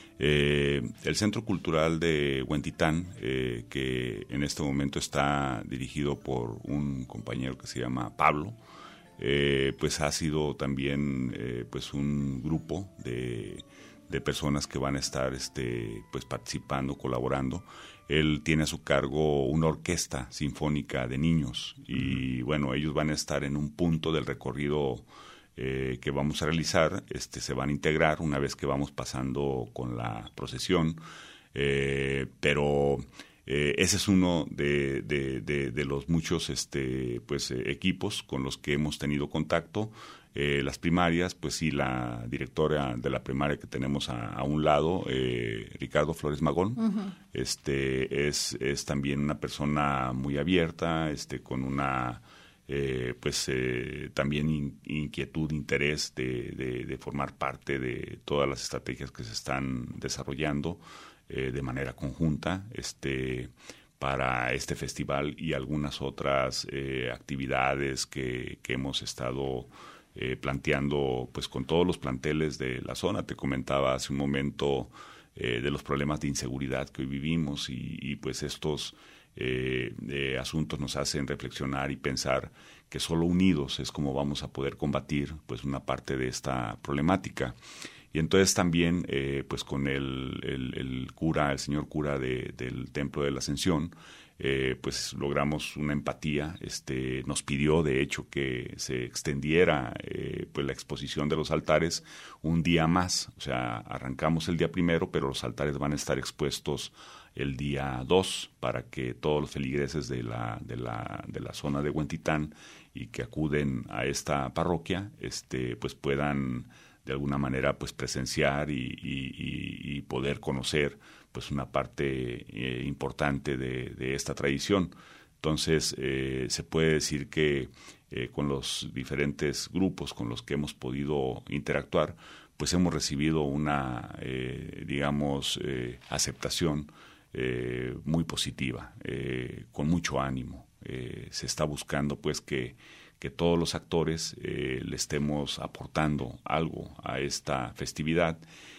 Eh, el Centro Cultural de Huentitán, eh, que en este momento está dirigido por un compañero que se llama Pablo, eh, pues ha sido también eh, pues un grupo de, de personas que van a estar este, pues participando, colaborando. Él tiene a su cargo una orquesta sinfónica de niños y bueno, ellos van a estar en un punto del recorrido Eh, que vamos a realizar, este, se van a integrar una vez que vamos pasando con la procesión, eh, pero eh, ese es uno de, de, de, de los muchos este, pues, eh, equipos con los que hemos tenido contacto. Eh, las primarias, pues sí, la directora de la primaria que tenemos a, a un lado, eh, Ricardo Flores Magón, uh-huh. este, es, es también una persona muy abierta, este, con una Eh, pues eh, también in, inquietud, interés de, de, de formar parte de todas las estrategias que se están desarrollando eh, de manera conjunta este, para este festival y algunas otras eh, actividades que, que hemos estado eh, planteando pues con todos los planteles de la zona. Te comentaba hace un momento eh, de los problemas de inseguridad que hoy vivimos y, y pues estos Eh, eh, asuntos nos hacen reflexionar y pensar que solo unidos es como vamos a poder combatir pues una parte de esta problemática. Y entonces también eh, pues con el, el, el cura, el señor cura de, del Templo de la Ascensión, eh, pues logramos una empatía. Este, nos pidió de hecho que se extendiera eh, pues la exposición de los altares un día más. O sea, arrancamos el día primero, pero los altares van a estar expuestos el día dos para que todos los feligreses de la, de la, de la zona de Huentitán y que acuden a esta parroquia este, pues puedan de alguna manera pues presenciar y, y, y poder conocer pues una parte eh, importante de, de esta tradición. Entonces eh, se puede decir que eh, con los diferentes grupos con los que hemos podido interactuar pues hemos recibido una eh, digamos eh, aceptación Eh, muy positiva, eh, con mucho ánimo. Eh, se está buscando pues que, que todos los actores eh, le estemos aportando algo a esta festividad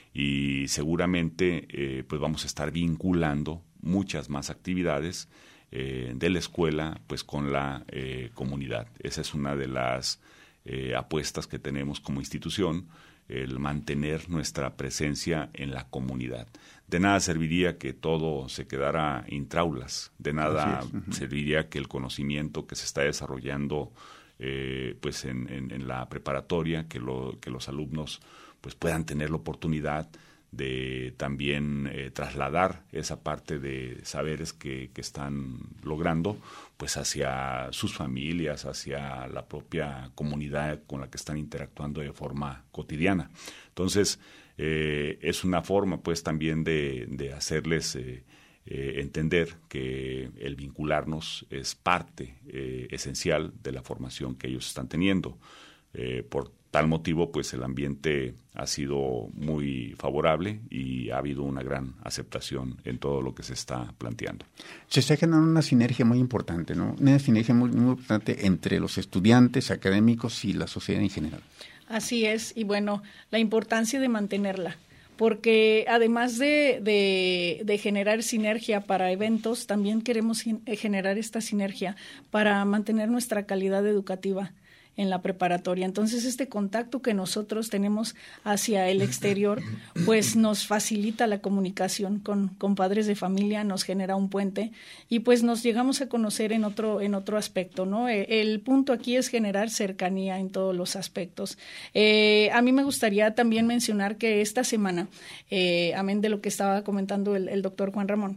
y seguramente eh, pues vamos a estar vinculando muchas más actividades eh, de la escuela pues con la eh, comunidad. Esa es una de las eh, apuestas que tenemos como institución, el mantener nuestra presencia en la comunidad. De nada serviría que todo se quedara intraulas, de nada uh-huh. serviría que el conocimiento que se está desarrollando eh, pues en, en, en la preparatoria, que, lo, que los alumnos pues puedan tener la oportunidad de también eh, trasladar esa parte de saberes que, que están logrando pues hacia sus familias, hacia la propia comunidad con la que están interactuando de forma cotidiana. Entonces, eh, es una forma pues también de, de hacerles eh, eh, entender que el vincularnos es parte eh, esencial de la formación que ellos están teniendo. Eh, por tal motivo, pues el ambiente ha sido muy favorable y ha habido una gran aceptación en todo lo que se está planteando. Se está generando una sinergia muy importante, ¿no? Una sinergia muy, muy importante entre los estudiantes, académicos y la sociedad en general. Así es, y bueno, la importancia de mantenerla, porque además de, de, de generar sinergia para eventos, también queremos generar esta sinergia para mantener nuestra calidad educativa. en la preparatoria. Entonces, este contacto que nosotros tenemos hacia el exterior, pues nos facilita la comunicación con, con padres de familia, nos genera un puente y pues nos llegamos a conocer en otro, en otro aspecto, ¿no? El punto aquí es generar cercanía en todos los aspectos. Eh, a mí me gustaría también mencionar que esta semana, eh, amén de lo que estaba comentando el, el doctor Juan Ramón,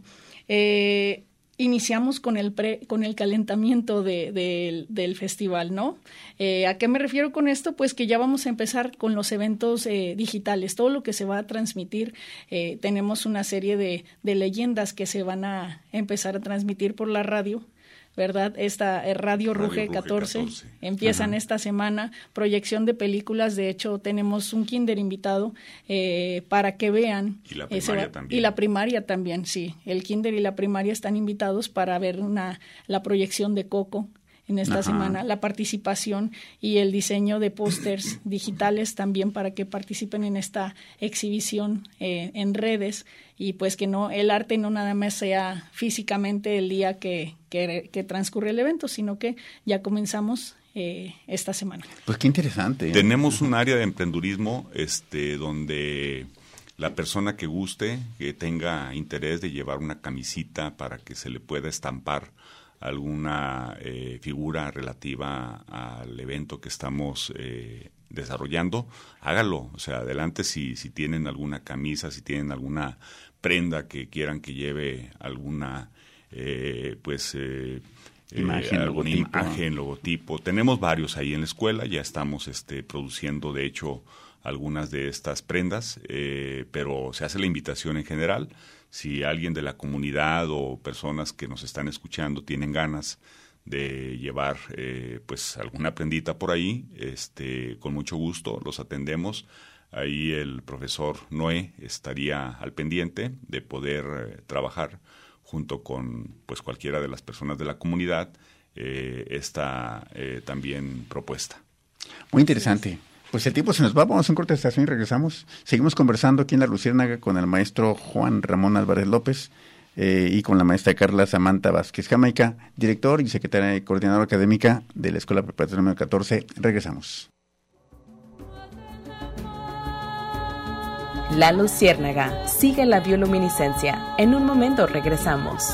eh, iniciamos con el pre, con el calentamiento de, de, del festival, ¿no? Eh, ¿A qué me refiero con esto? Pues que ya vamos a empezar con los eventos eh, digitales, todo lo que se va a transmitir. Eh, tenemos una serie de, de leyendas que se van a empezar a transmitir por la radio, ¿verdad? Esta eh, Radio, Radio Ruge catorce, catorce. Empiezan Ajá. esta semana, proyección de películas, de hecho tenemos un kinder invitado eh, para que vean. Y la primaria también. Y la primaria también, sí. El kinder y la primaria están invitados para ver una la proyección de Coco en esta Ajá. semana, la participación y el diseño de pósters digitales también para que participen en esta exhibición eh, en redes y pues que no el arte no nada más sea físicamente el día que, que, que transcurre el evento, sino que ya comenzamos eh, esta semana. Pues qué interesante. ¿eh? Tenemos un área de emprendurismo este, donde la persona que guste, que tenga interés de llevar una camisita para que se le pueda estampar alguna eh, figura relativa al evento que estamos eh, desarrollando, hágalo, o sea, adelante si, si tienen alguna camisa, si tienen alguna prenda que quieran que lleve alguna, eh, pues, eh, imagen, eh, alguna logotipo. imagen, logotipo. Tenemos varios ahí en la escuela, ya estamos este, produciendo, de hecho, algunas de estas prendas, eh, pero se hace la invitación en general. Si alguien de la comunidad o personas que nos están escuchando tienen ganas de llevar eh, pues alguna prendita por ahí, este, con mucho gusto los atendemos. Ahí el profesor Noé estaría al pendiente de poder eh, trabajar junto con pues cualquiera de las personas de la comunidad eh, esta eh, también propuesta. Muy interesante. Pues el tiempo se nos va, vamos a un corte de estación y regresamos. Seguimos conversando aquí en La Luciérnaga con el maestro Juan Ramón Álvarez López eh, y con la maestra Carla Samantha Vázquez Jamaica, director y secretaria y coordinadora académica de la Escuela Preparatoria número catorce. Regresamos. La Luciérnaga, sigue la bioluminiscencia. En un momento regresamos.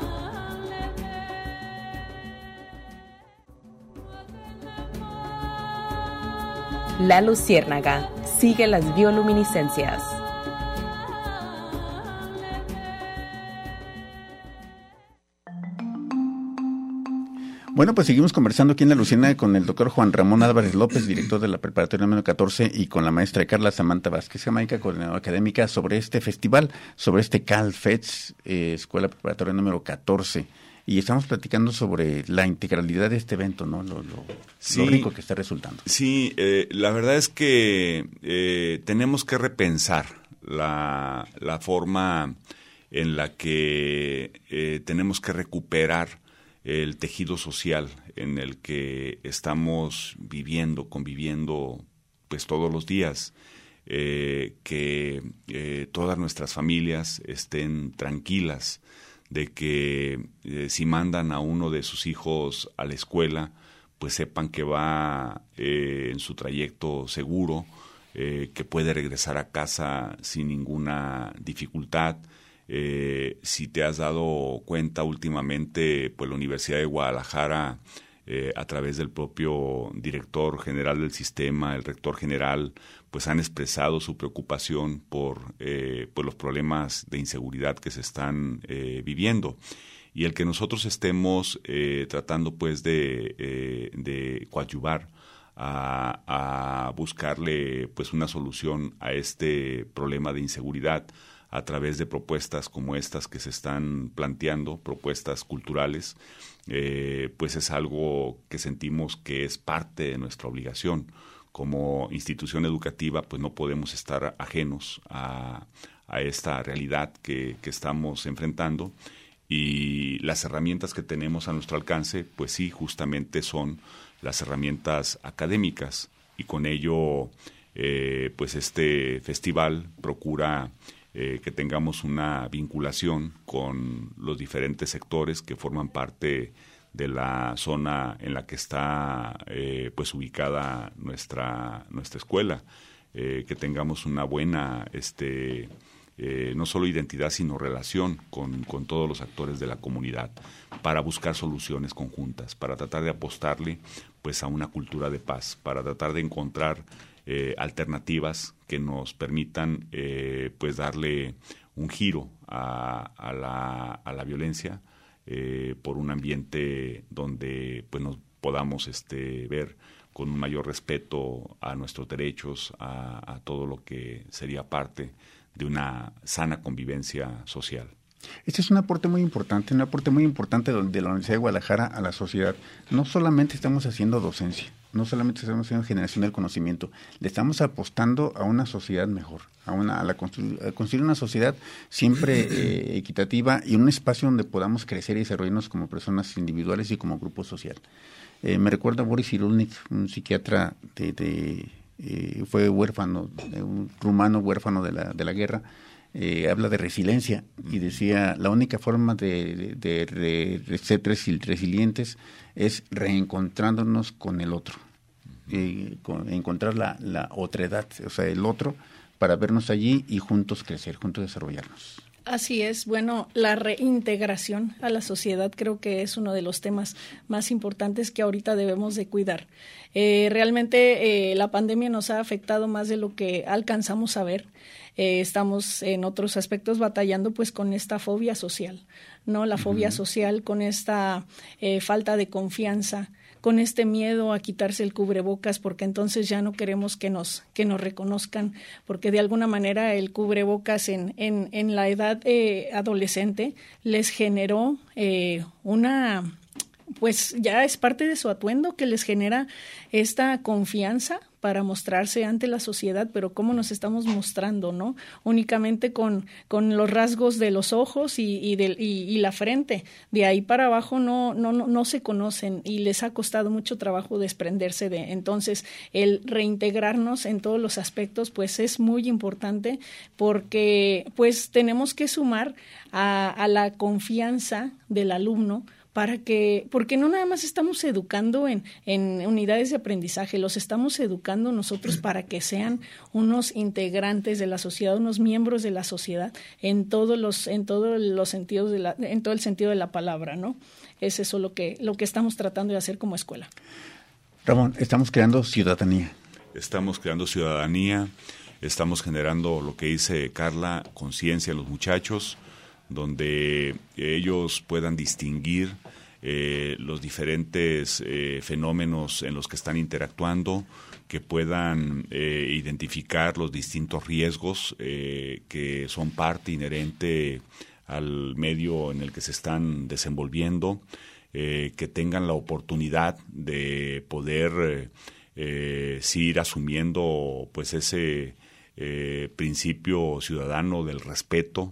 La Luciérnaga, sigue las bioluminiscencias. Bueno, pues seguimos conversando aquí en La Luciérnaga con el doctor Juan Ramón Álvarez López, director de la Preparatoria número catorce, y con la maestra Carla Samantha Vázquez Jamaica, coordinadora académica, sobre este festival, sobre este CalFest, eh, Escuela Preparatoria número catorce. Y estamos platicando sobre la integralidad de este evento, ¿no? Lo, lo, sí, lo rico que está resultando. Sí, eh, la verdad es que eh, tenemos que repensar la, la forma en la que eh, tenemos que recuperar el tejido social en el que estamos viviendo, conviviendo pues todos los días, eh, que eh, todas nuestras familias estén tranquilas, de que eh, si mandan a uno de sus hijos a la escuela, pues sepan que va eh, en su trayecto seguro, eh, que puede regresar a casa sin ninguna dificultad. Eh, si te has dado cuenta últimamente, pues la Universidad de Guadalajara, eh, a través del propio director general del sistema, el rector general, pues han expresado su preocupación por, eh, por los problemas de inseguridad que se están eh, viviendo. Y el que nosotros estemos eh, tratando pues de, eh, de coadyuvar a, a buscarle pues una solución a este problema de inseguridad a través de propuestas como estas que se están planteando, propuestas culturales, eh, pues es algo que sentimos que es parte de nuestra obligación. Como institución educativa, pues no podemos estar ajenos a, a esta realidad que, que estamos enfrentando, y las herramientas que tenemos a nuestro alcance, pues sí, justamente son las herramientas académicas, y con ello, eh, pues este festival procura eh, que tengamos una vinculación con los diferentes sectores que forman parte de la zona en la que está eh, pues ubicada nuestra nuestra escuela, eh, que tengamos una buena este eh, no solo identidad sino relación con, con todos los actores de la comunidad para buscar soluciones conjuntas, para tratar de apostarle pues a una cultura de paz, para tratar de encontrar eh, alternativas que nos permitan eh, pues darle un giro a, a, la, a la violencia, eh, por un ambiente donde pues nos podamos este, ver con un mayor respeto a nuestros derechos, a, a todo lo que sería parte de una sana convivencia social. Este es un aporte muy importante, un aporte muy importante de la Universidad de Guadalajara a la sociedad. No solamente estamos haciendo docencia, no solamente estamos haciendo generación del conocimiento, le estamos apostando a una sociedad mejor, a una a, la constru- a construir una sociedad siempre eh, equitativa y un espacio donde podamos crecer y desarrollarnos como personas individuales y como grupo social. Eh, me recuerda a Boris Cyrulnik, un psiquiatra de, de eh, fue huérfano, un rumano huérfano de la de la guerra. Eh, habla de resiliencia y decía la única forma de, de, de, de ser resil, resilientes es reencontrándonos con el otro, eh, con, encontrar la, la otredad, o sea, el otro, para vernos allí y juntos crecer, juntos desarrollarnos. Así es. Bueno, la reintegración a la sociedad creo que es uno de los temas más importantes que ahorita debemos de cuidar. Eh, realmente eh, la pandemia nos ha afectado más de lo que alcanzamos a ver. Eh, estamos en otros aspectos batallando pues con esta fobia social, ¿no? La fobia uh-huh. social, con esta eh, falta de confianza, con este miedo a quitarse el cubrebocas, porque entonces ya no queremos que nos que nos reconozcan, porque de alguna manera el cubrebocas en en, en la edad eh, adolescente les generó eh, una, pues ya es parte de su atuendo que les genera esta confianza para mostrarse ante la sociedad, pero cómo nos estamos mostrando, ¿no? Únicamente con, con los rasgos de los ojos y, y, de, y, y la frente. De ahí para abajo no, no, no, no se conocen y les ha costado mucho trabajo desprenderse de. Entonces, el reintegrarnos en todos los aspectos, pues es muy importante porque pues tenemos que sumar a, a la confianza del alumno, para que, porque no nada más estamos educando en, en unidades de aprendizaje, los estamos educando nosotros para que sean unos integrantes de la sociedad, unos miembros de la sociedad en todos los, en todos los sentidos de la, en todo el sentido de la palabra, ¿no? Es eso lo que, lo que estamos tratando de hacer como escuela. Ramón, estamos creando ciudadanía. Estamos creando ciudadanía, estamos generando lo que dice Carla, conciencia en los muchachos, donde ellos puedan distinguir eh, los diferentes eh, fenómenos en los que están interactuando, que puedan eh, identificar los distintos riesgos eh, que son parte inherente al medio en el que se están desenvolviendo, eh, que tengan la oportunidad de poder eh, eh, sí ir asumiendo pues ese Eh, principio ciudadano del respeto,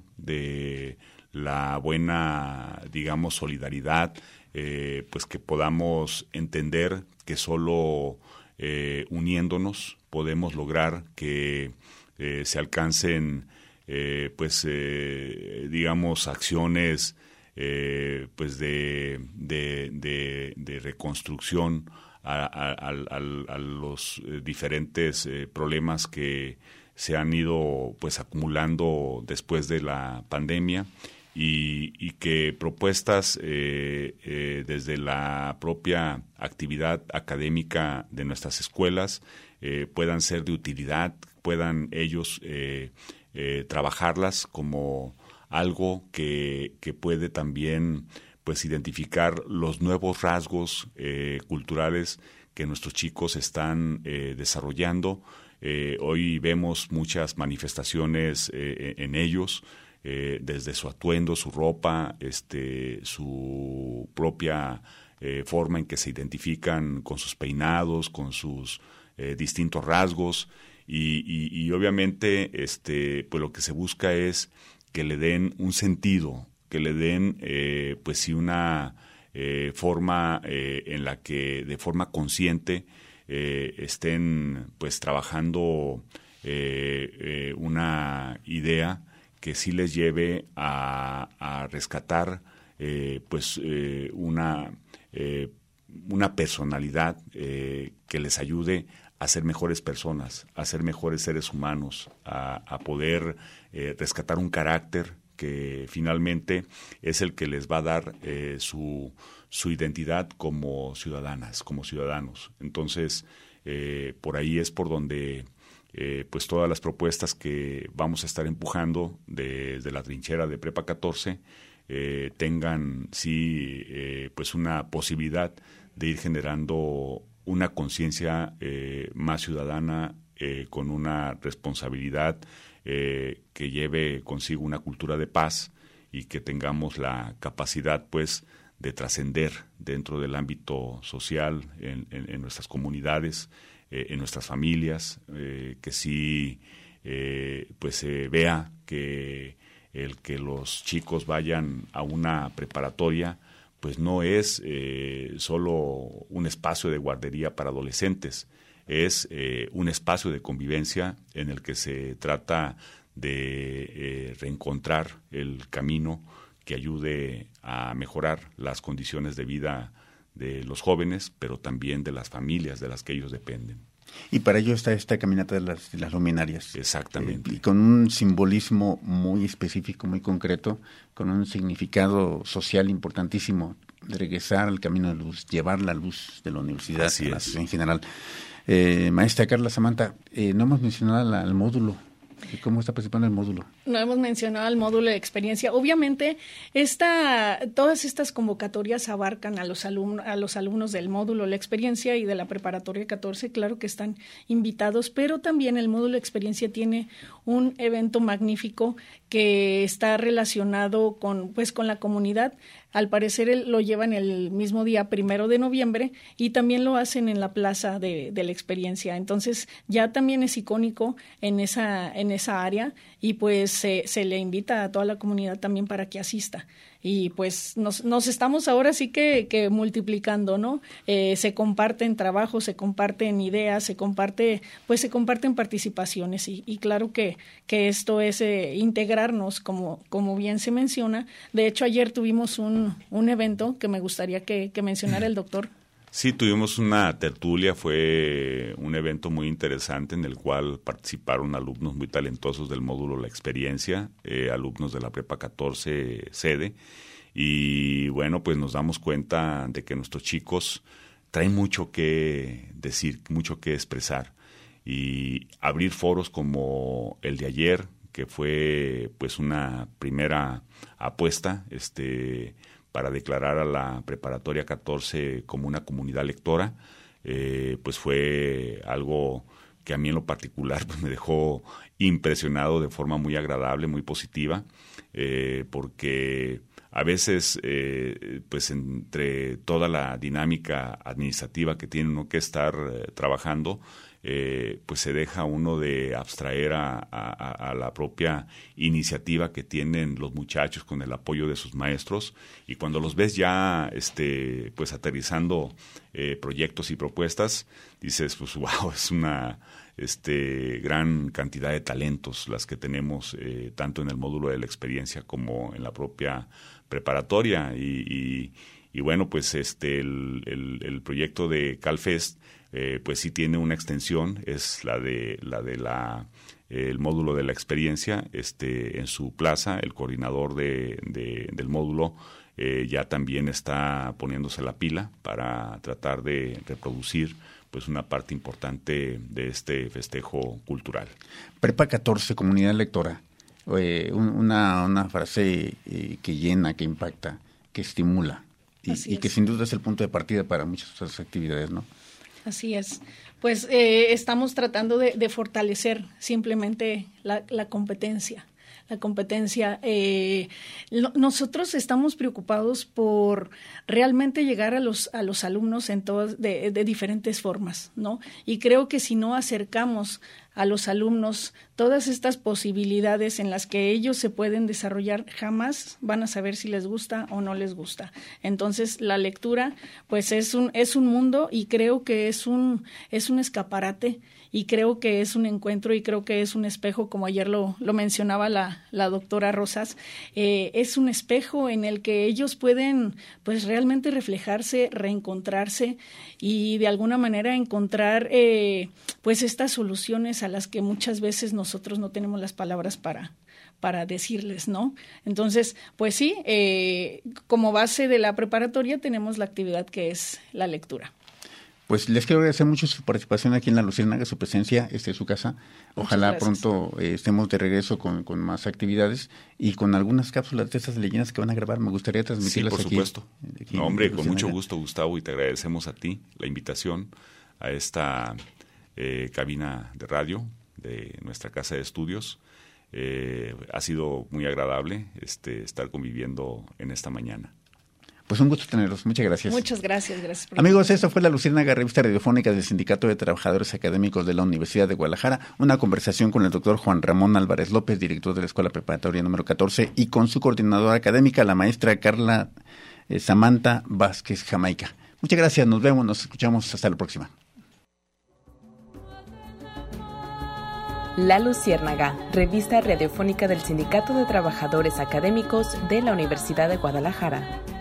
de la buena, digamos, solidaridad, eh, pues que podamos entender que solo eh, uniéndonos podemos lograr que eh, se alcancen, eh, pues, eh, digamos, acciones eh, pues de, de, de, de reconstrucción a, a, a, a los diferentes eh, problemas que se han ido pues acumulando después de la pandemia y, y que propuestas eh, eh, desde la propia actividad académica de nuestras escuelas eh, puedan ser de utilidad, puedan ellos eh, eh, trabajarlas como algo que, que puede también pues identificar los nuevos rasgos eh, culturales que nuestros chicos están eh, desarrollando. Eh, hoy vemos muchas manifestaciones eh, en ellos, eh, desde su atuendo, su ropa, este, su propia eh, forma en que se identifican con sus peinados, con sus eh, distintos rasgos y, y, y obviamente este, pues lo que se busca es que le den un sentido, que le den eh, pues sí una eh, forma eh, en la que de forma consciente Eh, estén pues trabajando eh, eh, una idea que sí les lleve a, a rescatar eh, pues eh, una eh, una personalidad eh, que les ayude a ser mejores personas, a ser mejores seres humanos, a, a poder eh, rescatar un carácter que finalmente es el que les va a dar eh, su, su identidad como ciudadanas, como ciudadanos. Entonces, eh, por ahí es por donde eh, pues todas las propuestas que vamos a estar empujando desde la trinchera de Prepa catorce eh, tengan sí eh, pues una posibilidad de ir generando una conciencia eh, más ciudadana, eh, con una responsabilidad eh, que lleve consigo una cultura de paz y que tengamos la capacidad, pues, de trascender dentro del ámbito social, en, en, en nuestras comunidades, eh, en nuestras familias, eh, que sí, eh, pues, se eh, vea que el que los chicos vayan a una preparatoria pues no es eh, solo un espacio de guardería para adolescentes, es eh, un espacio de convivencia en el que se trata de eh, reencontrar el camino que ayude a mejorar las condiciones de vida de los jóvenes, pero también de las familias de las que ellos dependen. Y para ello está esta caminata de las, de las luminarias. Exactamente. Eh, y con un simbolismo muy específico, muy concreto, con un significado social importantísimo, de regresar al camino de luz, llevar la luz de la universidad a la sociedad en general. Eh, maestra Carla Samantha, eh, no hemos mencionado la, el módulo. ¿Cómo está participando el módulo? No hemos mencionado el módulo de experiencia. Obviamente, esta, todas estas convocatorias abarcan a los, alumnos, a los alumnos del módulo de la experiencia y de la preparatoria catorce, claro que están invitados, pero también el módulo de experiencia tiene un evento magnífico que está relacionado con, pues, con la comunidad. Al parecer lo llevan el mismo día, primero de noviembre, y también lo hacen en la plaza de, de la experiencia. Entonces, ya también es icónico en esa, en esa área y pues se, se le invita a toda la comunidad también para que asista. Y pues nos, nos estamos ahora sí que, que multiplicando, ¿no? Eh, se comparten trabajos, se comparten ideas, se comparte, pues se comparten participaciones y, y claro que, que esto es eh, integrarnos, como, como bien se menciona. De hecho, ayer tuvimos un, un evento que me gustaría que, que mencionara el doctor. Sí, tuvimos una tertulia, fue un evento muy interesante en el cual participaron alumnos muy talentosos del módulo La Experiencia, eh, alumnos de la Prepa catorce sede, y bueno, pues nos damos cuenta de que nuestros chicos traen mucho que decir, mucho que expresar, y abrir foros como el de ayer, que fue pues una primera apuesta, este para declarar a la preparatoria catorce como una comunidad lectora, eh, pues fue algo que a mí en lo particular pues me dejó impresionado de forma muy agradable, muy positiva, eh, porque a veces eh, pues entre toda la dinámica administrativa que tiene uno que estar eh, trabajando, Eh, pues se deja uno de abstraer a, a, a la propia iniciativa que tienen los muchachos con el apoyo de sus maestros, y cuando los ves ya este, pues aterrizando eh, proyectos y propuestas, dices, pues wow, es una este, gran cantidad de talentos las que tenemos eh, tanto en el módulo de la experiencia como en la propia preparatoria, y, y, y bueno, pues este el, el, el proyecto de CalFest Eh, pues sí tiene una extensión, es la de la de la eh, el módulo de la experiencia, este en su plaza, el coordinador de, de del módulo eh, ya también está poniéndose la pila para tratar de reproducir pues una parte importante de este festejo cultural. Prepa catorce, comunidad lectora, eh, una, una frase eh, que llena, que impacta, que estimula y, y que sin duda es el punto de partida para muchas otras actividades, ¿no? Así es. Pues eh, estamos tratando de, de fortalecer simplemente la, la competencia. La competencia. Eh, lo, nosotros estamos preocupados por realmente llegar a los a los alumnos en todas de, de diferentes formas, ¿no? Y creo que si no acercamos a los alumnos todas estas posibilidades en las que ellos se pueden desarrollar, jamás van a saber si les gusta o no les gusta. Entonces, la lectura, pues es un es un mundo y creo que es un es un escaparate y creo que es un encuentro y creo que es un espejo, como ayer lo, lo mencionaba la, la doctora Rosas, eh, es un espejo en el que ellos pueden pues realmente reflejarse, reencontrarse y de alguna manera encontrar eh, pues estas soluciones a las que muchas veces nosotros no tenemos las palabras para para decirles, ¿no? Entonces, pues sí, eh, como base de la preparatoria tenemos la actividad que es la lectura. Pues les quiero agradecer mucho su participación aquí en La Luciérnaga, su presencia, este su casa. Ojalá pronto eh, estemos de regreso con, con más actividades y con algunas cápsulas de estas leyendas que van a grabar. Me gustaría transmitirlas aquí. Sí, por supuesto. Aquí no, hombre, con mucho gusto, Gustavo, y te agradecemos a ti la invitación a esta eh, cabina de radio de nuestra casa de estudios. Eh, ha sido muy agradable este, estar conviviendo en esta mañana. Pues un gusto tenerlos. Muchas gracias. Muchas gracias. gracias por Amigos, esta fue La Luciérnaga, revista radiofónica del Sindicato de Trabajadores Académicos de la Universidad de Guadalajara. Una conversación con el doctor Juan Ramón Álvarez López, director de la Escuela Preparatoria número catorce, y con su coordinadora académica, la maestra Carla eh, Samantha Vázquez Jamaica. Muchas gracias. Nos vemos, nos escuchamos. Hasta la próxima. La Luciérnaga, revista radiofónica del Sindicato de Trabajadores Académicos de la Universidad de Guadalajara.